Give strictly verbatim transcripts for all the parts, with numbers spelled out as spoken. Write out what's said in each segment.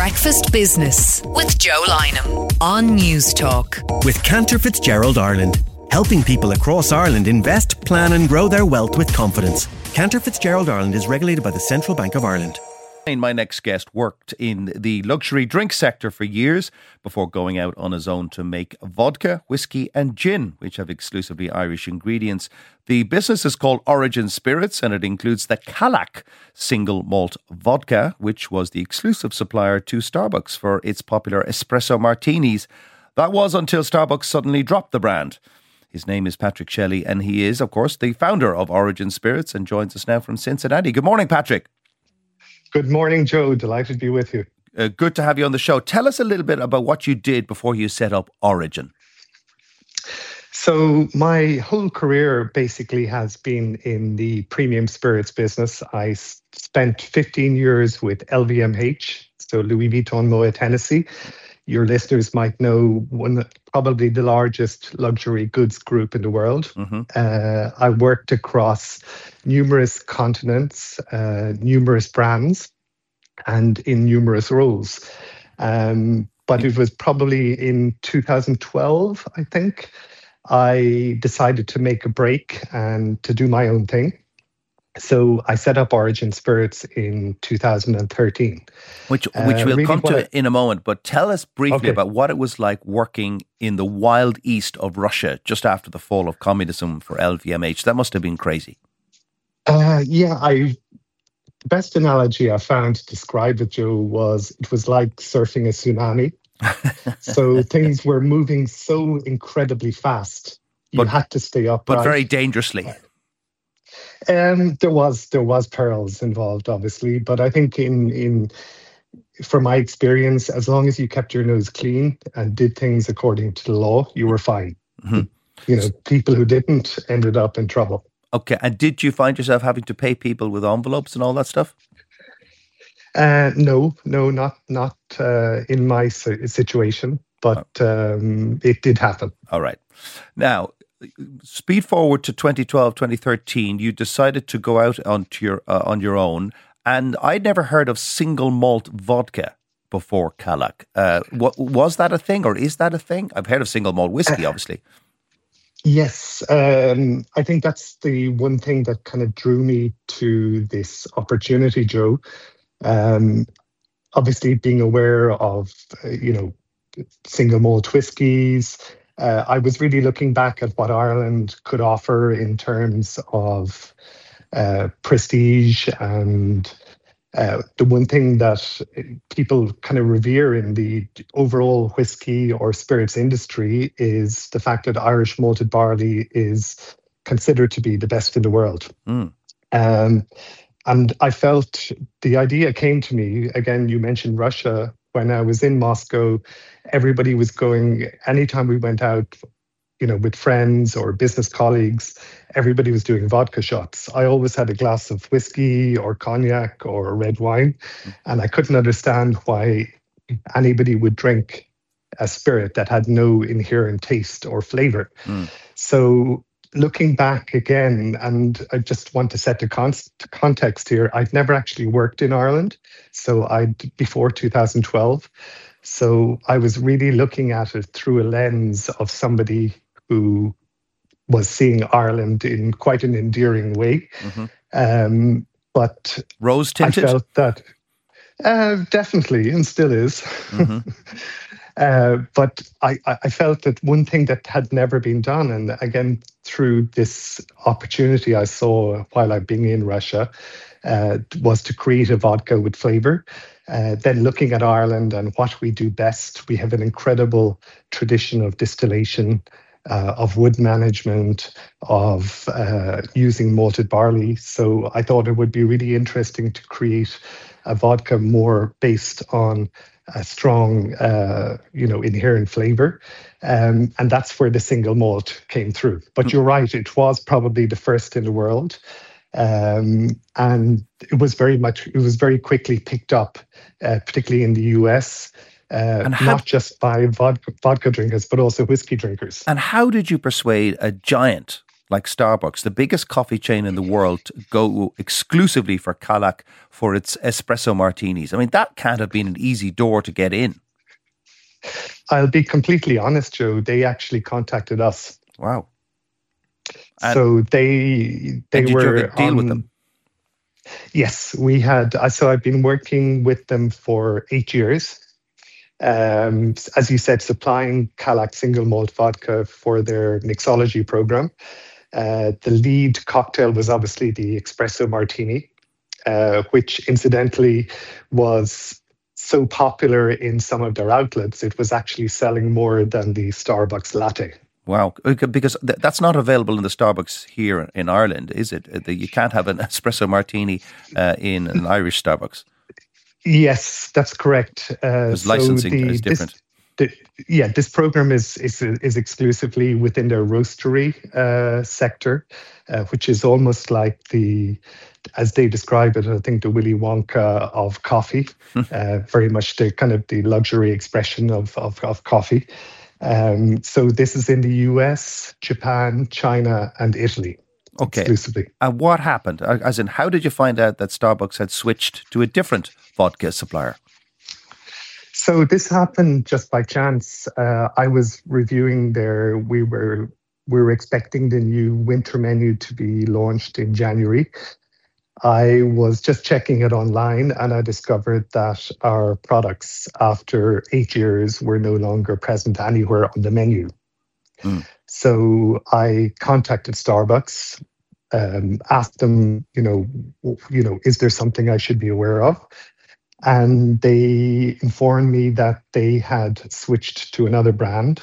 Breakfast Business with Joe Lynham on News Talk. With Cantor Fitzgerald Ireland, helping people across Ireland invest, plan and grow their wealth with confidence. Cantor Fitzgerald Ireland is regulated by the Central Bank of Ireland. My next guest worked in the luxury drink sector for years before going out on his own to make vodka, whiskey and gin, which have exclusively Irish ingredients. The business is called Origin Spirits and it includes the Kallak single malt vodka, which was the exclusive supplier to Starbucks for its popular espresso martinis. That was until Starbucks suddenly dropped the brand. His name is Patrick Shelley and he is, of course, the founder of Origin Spirits and joins us now from Cincinnati. Good morning, Patrick. Good morning, Joe. Delighted to be with you. Uh, good to have you on the show. Tell us a little bit about what you did before you set up Origin. So my whole career basically has been in the premium spirits business. I s- spent fifteen years with L V M H, so Louis Vuitton Moet Hennessy. Your listeners might know one, probably the largest luxury goods group in the world. Mm-hmm. Uh, I worked across numerous continents, uh, numerous brands, and in numerous roles. Um, but it was probably in two thousand twelve, I think, I decided to make a break and to do my own thing. So I set up Origin Spirits in two thousand thirteen. Which which uh, we'll really come to I, in a moment. But tell us briefly okay. about what it was like working in the wild east of Russia just after the fall of communism for L V M H. That must have been crazy. Uh, yeah, I the best analogy I found to describe it, Joe, was it was like surfing a tsunami. So things were moving so incredibly fast. You but, had to stay up. But very dangerously. Um, there was there was perils involved, obviously, but I think in in from my experience, as long as you kept your nose clean and did things according to the law, you were fine. Mm-hmm. You know, people who didn't ended up in trouble. Okay, and did you find yourself having to pay people with envelopes and all that stuff? Uh, no, no, not not uh, in my situation, but um, it did happen. All right. Now, speed forward to twenty twelve, twenty thirteen, you decided to go out onto your uh, on your own, and I'd never heard of single malt vodka before Kallak. Uh, what, was that a thing, or is that a thing? I've heard of single malt whiskey, obviously. Yes, um, I think that's the one thing that kind of drew me to this opportunity, Joe. Um, obviously, being aware of uh, you know single malt whiskies. Uh, I was really looking back at what Ireland could offer in terms of uh, prestige and uh, the one thing that people kind of revere in the overall whiskey or spirits industry is the fact that Irish malted barley is considered to be the best in the world. Mm. Um, and I felt the idea came to me, again, you mentioned Russia. When I was in Moscow, everybody was going, anytime we went out, you know, with friends or business colleagues, everybody was doing vodka shots. I always had a glass of whiskey or cognac or red wine, and I couldn't understand why anybody would drink a spirit that had no inherent taste or flavor. Mm. So looking back again, and I just want to set the con- context here, I'd never actually worked in Ireland, so I before two thousand twelve. So I was really looking at it through a lens of somebody who was seeing Ireland in quite an endearing way. Mm-hmm. Um, but rose tinted? I felt that uh, definitely, and still is. Mm-hmm. Uh, but I, I felt that one thing that had never been done, and again, through this opportunity I saw while I've been in Russia, uh, was to create a vodka with flavor. Uh, then looking at Ireland and what we do best, we have an incredible tradition of distillation, uh, of wood management, of uh, using malted barley. So I thought it would be really interesting to create a vodka more based on a strong, uh, you know, inherent flavor. Um, and that's where the single malt came through. But you're right, it was probably the first in the world. Um, and it was very much, it was very quickly picked up, uh, particularly in the U S, uh, and how, not just by vodka, vodka drinkers, but also whiskey drinkers. And how did you persuade a giant like Starbucks, the biggest coffee chain in the world, to go exclusively for Kallak for its espresso martinis? I mean, that can't have been an easy door to get in. I'll be completely honest, Joe. They actually contacted us. Wow. And, so they they and did were you have a deal on, with them? Yes, we had. So I've been working with them for eight years. Um, as you said, supplying Kallak single malt vodka for their mixology program. Uh, the lead cocktail was obviously the espresso martini, uh, which incidentally was so popular in some of their outlets, it was actually selling more than the Starbucks latte. Wow, because th- that's not available in the Starbucks here in Ireland, is it? You can't have an espresso martini uh, in an Irish Starbucks. Yes, that's correct. Uh, because licensing so the, is different. This, the, yeah, this program is is is exclusively within their roastery uh, sector, uh, which is almost like the, as they describe it, I think the Willy Wonka of coffee. uh, very much the kind of the luxury expression of of, of coffee. Um, so this is in the U S, Japan, China, and Italy. Okay. Exclusively. And what happened? As in, how did you find out that Starbucks had switched to a different vodka supplier? So this happened just by chance. Uh, I was reviewing their. We were we were expecting the new winter menu to be launched in January. I was just checking it online, and I discovered that our products, after eight years, were no longer present anywhere on the menu. Mm. So I contacted Starbucks, um, asked them, you know, you know, is there something I should be aware of? And they informed me that they had switched to another brand.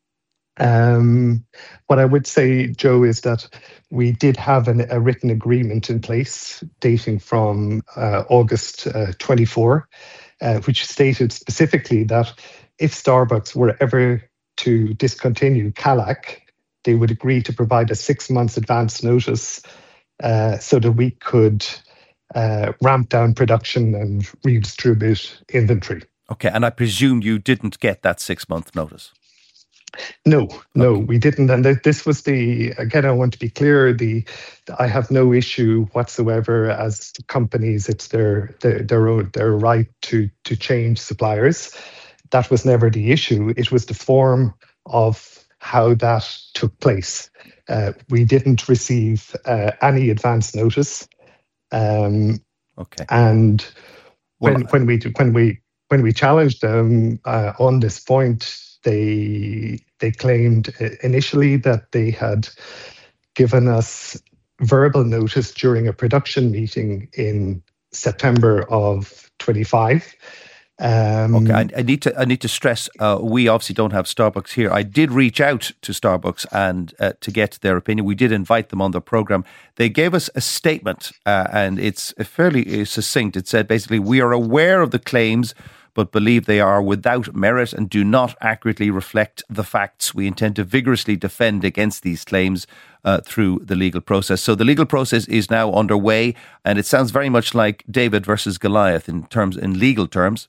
Um, what I would say, Joe, is that we did have an, a written agreement in place dating from uh, August uh, twenty-fourth, uh, which stated specifically that if Starbucks were ever to discontinue Kallak, they would agree to provide a six months advance notice uh, so that we could uh, ramp down production and redistribute inventory. Okay, and I presume you didn't get that six month notice. No, no, okay. we didn't. And this was the, again, I want to be clear, the I have no issue whatsoever as companies. It's their their their, own, their right to to change suppliers. That was never the issue. It was the form of how that took place. Uh, we didn't receive uh, any advance notice. Um, okay. And when well, when we when we when we challenged them uh, on this point, They they claimed initially that they had given us verbal notice during a production meeting in September of twenty-five. Um, okay, I, I need to I need to stress uh, we obviously don't have Starbucks here. I did reach out to Starbucks and uh, to get their opinion. We did invite them on the program. They gave us a statement, uh, and it's fairly succinct. It said basically, we are aware of the claims, but believe they are without merit and do not accurately reflect the facts. We intend to vigorously defend against these claims uh, through the legal process. So the legal process is now underway, and it sounds very much like David versus Goliath in terms, in legal terms.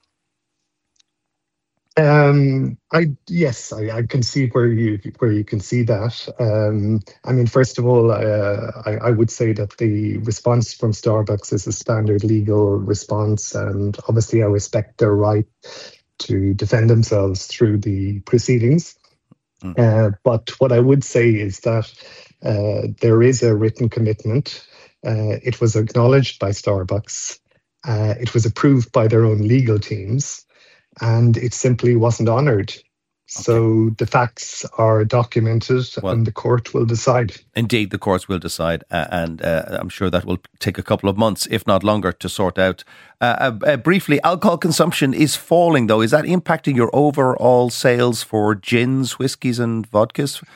Um, I yes, I, I can see where you where you can see that. Um, I mean, first of all, uh, I, I would say that the response from Starbucks is a standard legal response, and obviously, I respect their right to defend themselves through the proceedings. Mm. Uh, but what I would say is that uh, there is a written commitment. Uh, it was acknowledged by Starbucks. Uh, it was approved by their own legal teams. And it simply wasn't honoured. So okay. The facts are documented, well, and the court will decide. Indeed, the courts will decide, uh, and uh, I'm sure that will take a couple of months, if not longer, to sort out. Uh, uh, briefly, alcohol consumption is falling, though. Is that impacting your overall sales for gins, whiskies and vodkas?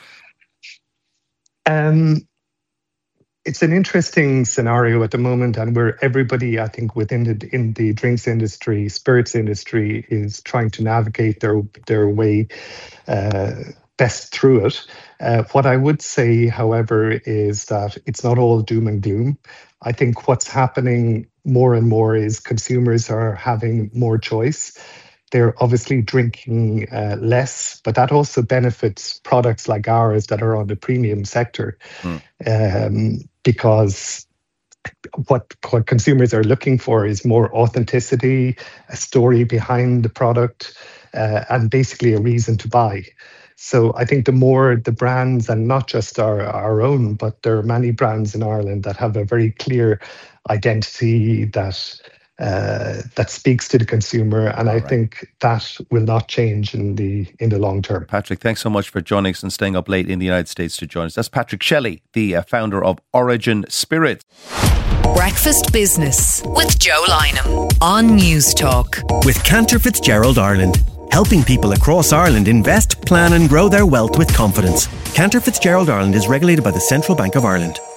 Um. It's an interesting scenario at the moment, and where everybody, I think, within the in the drinks industry, spirits industry, is trying to navigate their their way uh, best through it. Uh, what I would say, however, is that it's not all doom and gloom. I think what's happening more and more is consumers are having more choice. they're obviously drinking uh, less, but that also benefits products like ours that are on the premium sector, mm. um, because what, what consumers are looking for is more authenticity, a story behind the product, uh, and basically a reason to buy. So I think the more the brands, and not just our, our own, but there are many brands in Ireland that have a very clear identity that uh, that speaks to the consumer, and All I right. think that will not change in the in the long term. Patrick, thanks so much for joining us and staying up late in the United States to join us. That's Patrick Shelley, the uh, founder of Origin Spirits. Breakfast Business with Joe Lynham on News Talk. With Cantor Fitzgerald Ireland, helping people across Ireland invest, plan and grow their wealth with confidence. Cantor Fitzgerald Ireland is regulated by the Central Bank of Ireland.